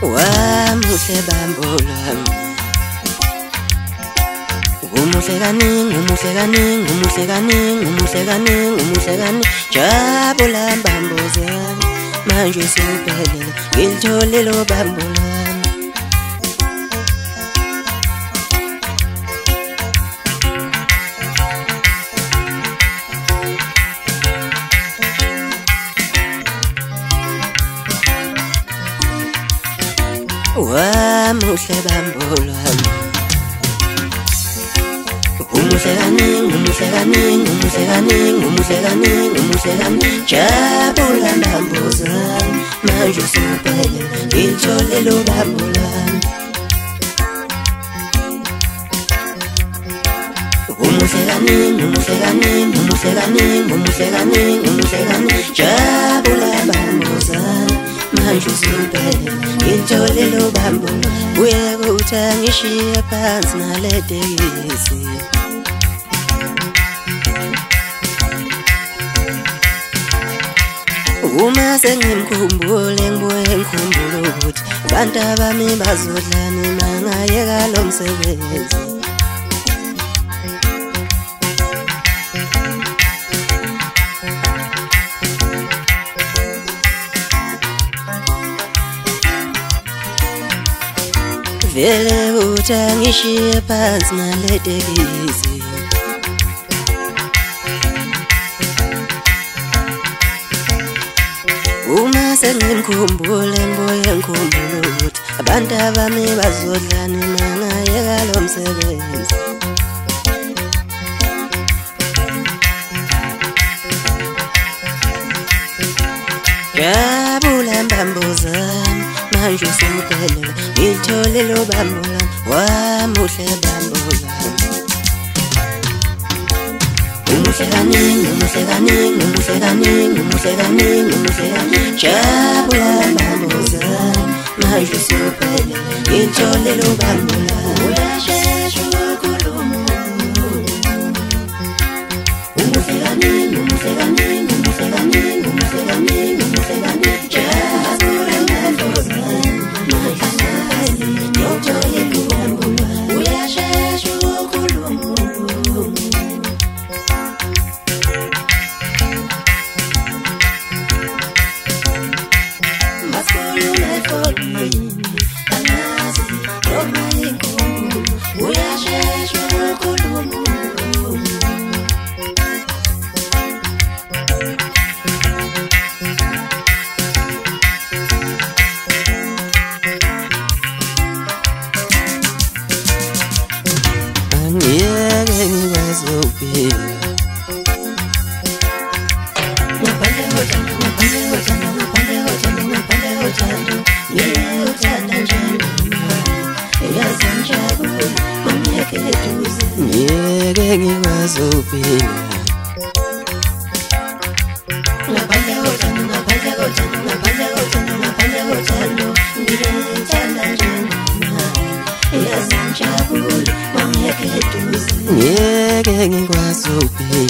Wamuhle bambo lwami, umuhle kaningi, umuhle kaningi, umuhle kaningi, umuhle kaningi, umuhle kaningi. Jabula bambo zami, manje usuphelele, ngilitholile bambo lwami. Wamuhle bambo lwami, umuhle kaningi, umuhle kaningi, umuhle kaningi, umuhle kaningi, umuhle kaningi. Jabula bambo zami, manje usuphelele, ngilitholile bambo lwami. Umuhle kaningi, umuhle kaningi, umuhle kaningi, umuhle kaningi, umuhle kaningi. Jabula bambo zami, manje usuphelele, ngilitholile bambo lwami. Uyekuthi angishiye phansi ngale tekisi, uma sengimkhumbule ngibuye ngikhumbule ukuthi abantu abami bazodlani mangayeka lo msebenzi. Vele uthi angishiye phansi ngale tekisi, uma sengimkhumbule ngibuye ngikhumbule ukuthi abantu abami bazodlani mangayeka lo msebenzi. Jabula bambo zami, manje usuphelele, ngilitholile bambo lwami. Wamuhle bambo lwami, umuhle kaningi, umuhle kaningi, umuhle kaningi, umuhle kaningi, umuhle kaningi. Jabula bambo zami, manje usuphelele, ngilitholile bambo lwami. Uyashesha ukukhuluma, umuhle kaningi, umuhle kaningi, umuhle kaningi, umuhle kaningi, umuhle kaningi. Jabula bambo zami, manje usuphelele, ngilitholile bambo lwami. Uyashesha ukukhuluma, masikhulume for me, angazi noma yinkomo. Uyashesha ukukhuluma, angiyeke ngikwazi ukuphila ngaphandle kothando, ngaphandle kothando, ngaphandle kothando, ngaphandle kothando. Ngiyekuthanda njengemali, yazi ngijabule, ungekho eduze. Ngiyeke ngikwazi ukuphila ngaphandle kothando, ngaphandle kothando, ngaphandle kothando, ngaphandle kothando. Ngiyekuthanda njengemali, yazi ngijabule, ungekho eduze. Ngiyeke ngikwazi ukuphila